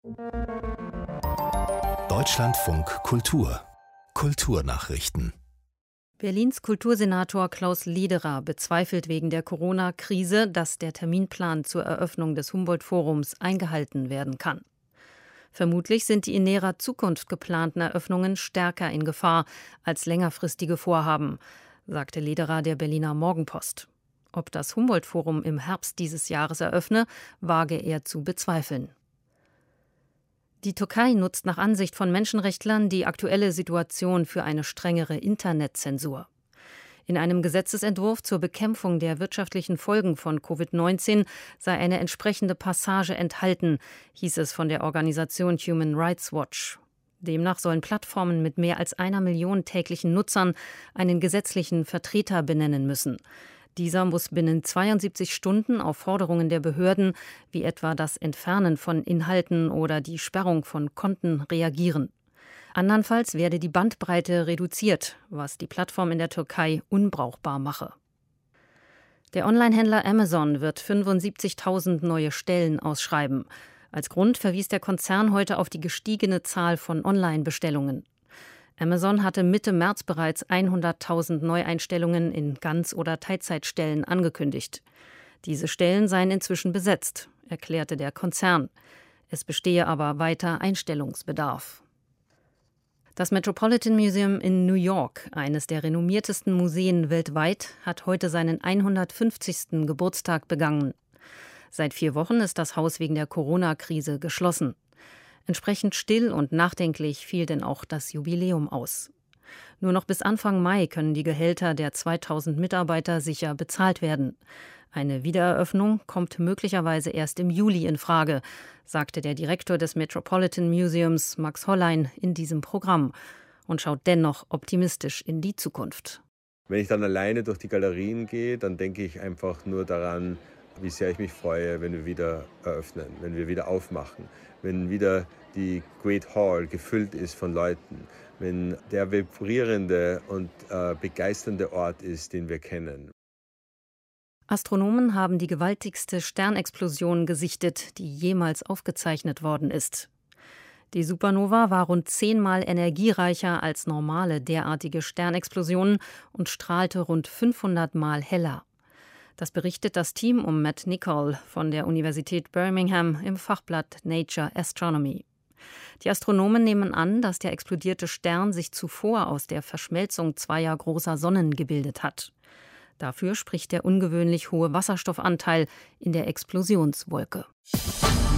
Deutschlandfunk Kultur Kulturnachrichten. Berlins Kultursenator Klaus Lederer bezweifelt wegen der Corona-Krise, dass der Terminplan zur Eröffnung des Humboldt-Forums eingehalten werden kann. Vermutlich sind die in näherer Zukunft geplanten Eröffnungen stärker in Gefahr als längerfristige Vorhaben, sagte Lederer der Berliner Morgenpost. Ob das Humboldt-Forum im Herbst dieses Jahres eröffne, wage er zu bezweifeln. Die Türkei nutzt nach Ansicht von Menschenrechtlern die aktuelle Situation für eine strengere Internetzensur. In einem Gesetzesentwurf zur Bekämpfung der wirtschaftlichen Folgen von Covid-19 sei eine entsprechende Passage enthalten, hieß es von der Organisation Human Rights Watch. Demnach sollen Plattformen mit mehr als 1 Million täglichen Nutzern einen gesetzlichen Vertreter benennen müssen. Dieser muss binnen 72 Stunden auf Forderungen der Behörden, wie etwa das Entfernen von Inhalten oder die Sperrung von Konten, reagieren. Andernfalls werde die Bandbreite reduziert, was die Plattform in der Türkei unbrauchbar mache. Der Onlinehändler Amazon wird 75.000 neue Stellen ausschreiben. Als Grund verwies der Konzern heute auf die gestiegene Zahl von Online-Bestellungen. Amazon hatte Mitte März bereits 100.000 Neueinstellungen in Ganz- oder Teilzeitstellen angekündigt. Diese Stellen seien inzwischen besetzt, erklärte der Konzern. Es bestehe aber weiter Einstellungsbedarf. Das Metropolitan Museum in New York, eines der renommiertesten Museen weltweit, hat heute seinen 150. Geburtstag begangen. Seit 4 Wochen ist das Haus wegen der Corona-Krise geschlossen. Entsprechend still und nachdenklich fiel denn auch das Jubiläum aus. Nur noch bis Anfang Mai können die Gehälter der 2000 Mitarbeiter sicher bezahlt werden. Eine Wiedereröffnung kommt möglicherweise erst im Juli in Frage, sagte der Direktor des Metropolitan Museums, Max Hollein, in diesem Programm und schaut dennoch optimistisch in die Zukunft. Wenn ich dann alleine durch die Galerien gehe, dann denke ich einfach nur daran, wie sehr ich mich freue, wenn wir wieder eröffnen, wenn wir wieder aufmachen, wenn wieder die Great Hall gefüllt ist von Leuten, wenn der vibrierende und begeisternde Ort ist, den wir kennen. Astronomen haben die gewaltigste Sternexplosion gesichtet, die jemals aufgezeichnet worden ist. Die Supernova war rund 10-mal energiereicher als normale derartige Sternexplosionen und strahlte rund 500-mal heller. Das berichtet das Team um Matt Nicol von der Universität Birmingham im Fachblatt Nature Astronomy. Die Astronomen nehmen an, dass der explodierte Stern sich zuvor aus der Verschmelzung zweier großer Sonnen gebildet hat. Dafür spricht der ungewöhnlich hohe Wasserstoffanteil in der Explosionswolke.